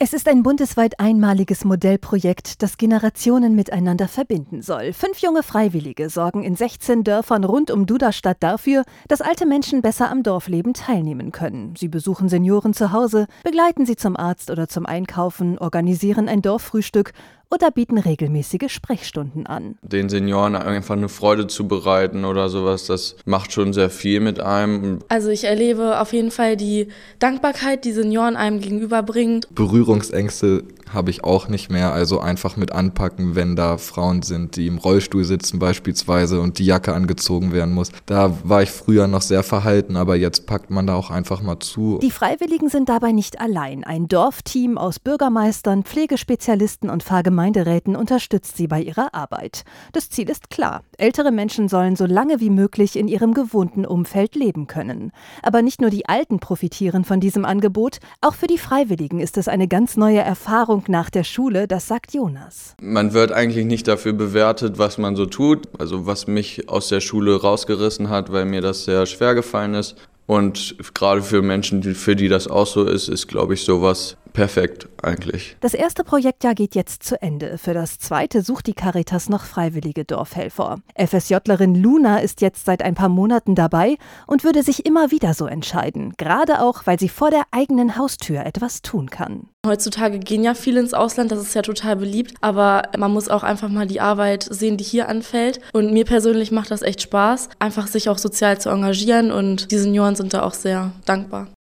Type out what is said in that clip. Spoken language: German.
Es ist ein bundesweit einmaliges Modellprojekt, das Generationen miteinander verbinden soll. 5 junge Freiwillige sorgen in 16 Dörfern rund um Duderstadt dafür, dass alte Menschen besser am Dorfleben teilnehmen können. Sie besuchen Senioren zu Hause, begleiten sie zum Arzt oder zum Einkaufen, organisieren ein Dorffrühstück oder bieten regelmäßige Sprechstunden an. Den Senioren einfach eine Freude zu bereiten oder sowas, das macht schon sehr viel mit einem. Also ich erlebe auf jeden Fall die Dankbarkeit, die Senioren einem gegenüberbringen. Berührungsängste habe ich auch nicht mehr, also einfach mit anpacken, wenn da Frauen sind, die im Rollstuhl sitzen beispielsweise und die Jacke angezogen werden muss. Da war ich früher noch sehr verhalten, aber jetzt packt man da auch einfach mal zu. Die Freiwilligen sind dabei nicht allein. Ein Dorfteam aus Bürgermeistern, Pflegespezialisten und Pfarrgemeinderäten unterstützt sie bei ihrer Arbeit. Das Ziel ist klar: Ältere Menschen sollen so lange wie möglich in ihrem gewohnten Umfeld leben können. Aber nicht nur die Alten profitieren von diesem Angebot, auch für die Freiwilligen ist es eine ganz neue Erfahrung nach der Schule, das sagt Jonas. Man wird eigentlich nicht dafür bewertet, was man so tut, also was mich aus der Schule rausgerissen hat, weil mir das sehr schwer gefallen ist. Und gerade für Menschen, für die das auch so ist, glaube ich, sowas perfekt eigentlich. Das erste Projektjahr geht jetzt zu Ende. Für das zweite sucht die Caritas noch freiwillige Dorfhelfer. FSJlerin Luna ist jetzt seit ein paar Monaten dabei und würde sich immer wieder so entscheiden. Gerade auch, weil sie vor der eigenen Haustür etwas tun kann. Heutzutage gehen ja viele ins Ausland, das ist ja total beliebt, aber man muss auch einfach mal die Arbeit sehen, die hier anfällt. Und mir persönlich macht das echt Spaß, einfach sich auch sozial zu engagieren, und die Senioren sind da auch sehr dankbar.